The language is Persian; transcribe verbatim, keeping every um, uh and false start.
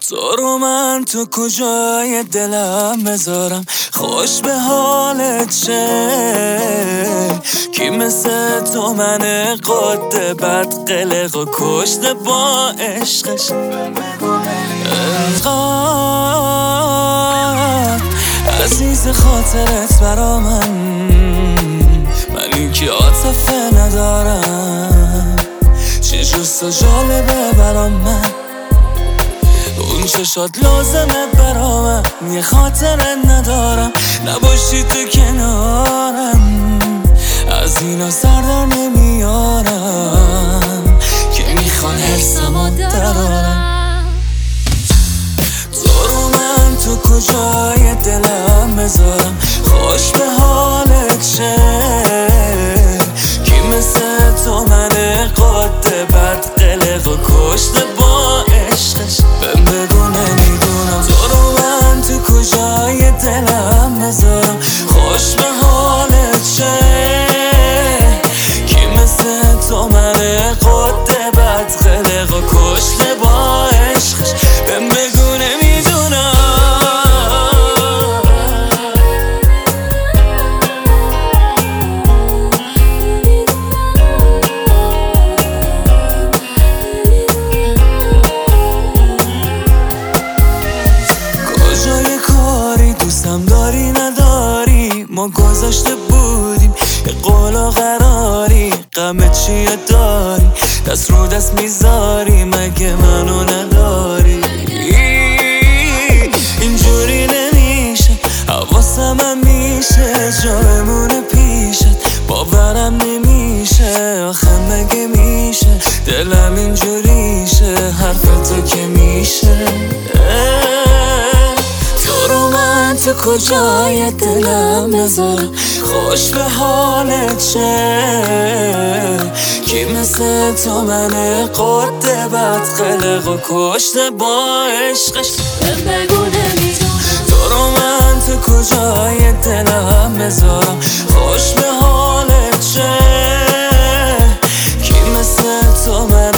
تو رو من تو کجای دلم بذارم، خوش به حالت شه. کی مثل تو من قد بد قلق و کشته با عشقش. انقدر عزیز خاطرت برا من، منی که عاطفه ندارم. چه جست و جالبه برا من اون چشات لازمه برا من. یه خاطره ندارم نباشی تو کنارم، از اینا سردار نمیارم که میخوان حرسمو درارم. تو رو من تو کجای دلم بذارم، خوش به حالت شه. کی مثل تو من قد بد قلق و کشته با عشقش. بهم بگو نمیدونم تو رو من تو کجای دلم بذارم، خوش به حالت شه. کی مثل تو من قد بد قلق و کشته با عشقش. بهم بگو نمیدونم. کجای کاری دوستم داری نداری، ما گذاشته بودیم یه قول و قراری. غم چیه داری دست رو دست میذاری، مگه منو نداری؟ اینجوری نمیشه حواسم هم میشه، جا بمونه پیشت باورم نمیشه. آخه مگه میشه دلم اینجوریشه، حرف تو که میشه. تو رو من تو کجای دلم بذارم، خوش به حالت شه. کی مثل تو من قد بد قلق و کشته با عشقش. بگو نمیدونم تو رو من تو کجای دلم بذارم، خوش به حالت شه. کی مثل تو من